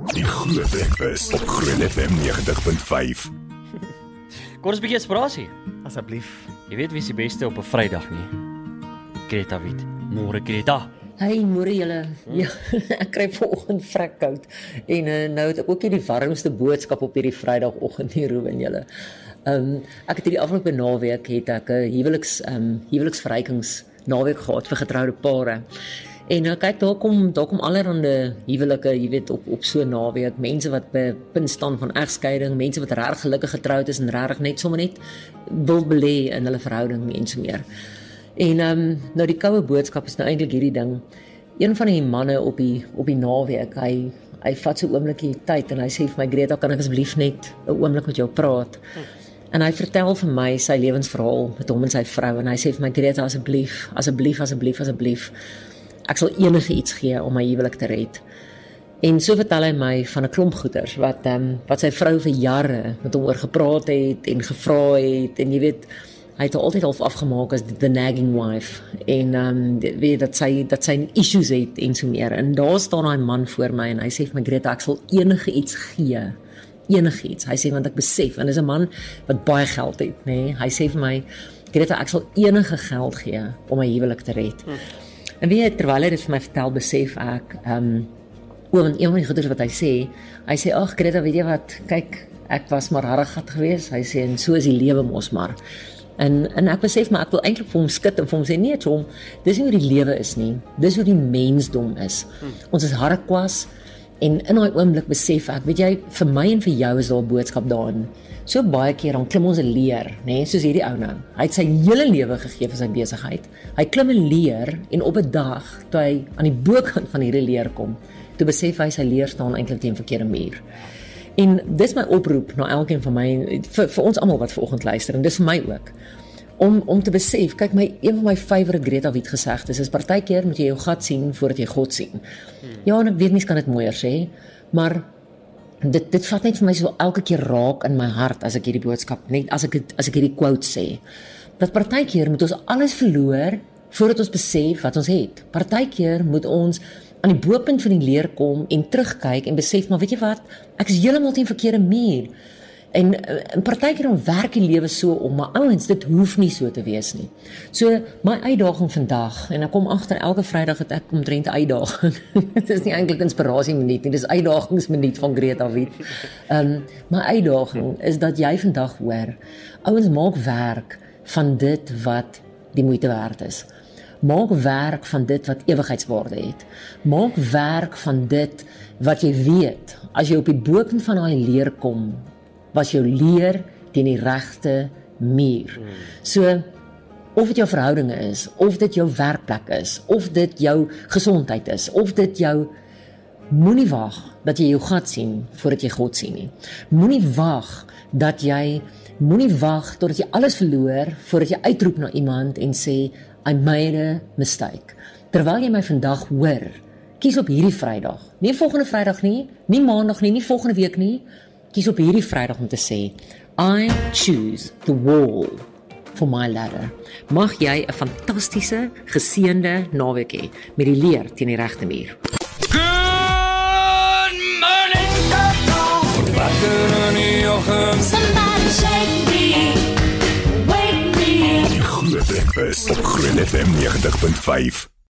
Die Groot Breakfast op Groot FM 90.5. Kom ons 'n bietjie inspirasie. Asseblief. Jy weet wie is die beste op 'n Vrydag nie? Greta Wit. Môre Greta. Hey, môre julle. Ja, ek kry vanoggend vrek koud. En nou het ek ook nie die warmste boodskap op hierdie Vrydagoggend nie, Ruben julle. Ek het hierdie afgelope naweek het ek 'n huweliksverrykings naweek gehad vir getroude pare. En kyk, daar kom allerhande huwelike, jy weet, op so 'n naweek, mense wat by punt staan van egskeiding, mense wat regtig gelukkig getroud is en regtig net sommer net wil belê in hulle verhouding en so meer. En nou die koue boodskap is nou eintlik hierdie ding. Een van die manne op die naweek, hy vat so 'n oombliekie tyd en hy sê vir my, Greta, kan ek asseblief net 'n oomblik met jou praat? En hy vertel vir my sy lewensverhaal met hom en sy vrou en hy sê vir my, Greta, asseblief, ek sal enige iets gee om my huwelik te red. En so vertel hy my van 'n klomp goeters wat sy vrou vir jare met hom oor gepraat het en gevra het, en jy weet, hy het altyd half afgemaak as the nagging wife, en weet dat sy issues het en so meer. En daar staan hy man voor my en hy sê vir my, Greta, ek sal enige iets gee, enigiets. Hy sê, want ek besef, en dis 'n man wat baie geld het, nê? Hy sê vir my, Greta, ek sal enige geld gee om my huwelik te red. En weet jy, terwyl hy dit vir my vertel, besef ek, en een van die goeders wat hy sê, ag Greta, weet jy wat, kyk, ek was maar harregat geweest, hy sê, en so is die lewe mos maar. En ek besef, maar ek wil eintlik vir hom skit en vir hom sê, nee Tom, dis nie hoe die lewe is nie, dis hoe die mensdom is. Ons is harrekwas, en in daai oomblik besef ek, weet jy, vir my en vir jou is daar 'n boodskap daarin. So baie keer dan klim ons 'n leer, nê, soos hierdie ou nou. Hy het sy hele lewe gegee vir sy besigheid. Hy klim 'n leer en op 'n dag, toe hy aan die bokant van hierdie leer kom, toe besef hy sy leer staan eintlik teen 'n verkeerde muur. En dis my oproep na elkeen van my, vir ons almal wat vanoggend luister, en dis vir my ook, om te besef, kyk, een van my favourite Greta Wit gesegdes is, partykeer moet jy jou gat sien voordat jy God sien. Ja, en ek weet mens kan dit mooier sê, maar dit vat net vir my so elke keer raak in my hart as ek hierdie boodskap, net as ek hierdie quote sê, dat partykeer moet ons alles verloor voordat ons besef wat ons het. Partykeer moet ons aan die bopunt van die leer kom en terugkyk en besef, maar weet jy wat, ek is heeltemal teen verkeerde muur. En partykeer dan werk die lewe so om, maar ouens, dit hoef nie so te wees nie. So, my uitdaging vandag, en ek kom agter elke Vrydag het ek omtrent 'n uitdaging. Dit is nie eintlik inspirasieminuut nie, dis uitdagingsminuut van Greta Wit. My uitdaging is dat jy vandag hoor, ouens, maak werk van dit wat die moeite werd is. Maak werk van dit wat ewigheidswaarde het. Maak werk van dit wat jy weet, as jy op die boken van daai leer kom, was jou leer teen die regte muur. So, of dit jou verhoudinge is, of dit jou werkplek is, of dit jou gesondheid is, of dit jou, moenie wag dat jy jou gat sien voordat jy God sien nie. Moenie wag totdat jy alles verloor voordat jy uitroep na iemand en sê, I made a mistake. Terwyl jy my vandag hoor, kies op hierdie Vrydag, nie volgende Vrydag nie, nie Maandag nie, nie volgende week nie, kies op hierdie Vrydag om te sê, I choose the wall for my ladder. Mag jy 'n fantastiese, geseënde naweek hê met die leer teen die regte muur. Good morning, somebody shake me, wake me. Die Groot Breakfast op Groot FM 90.5.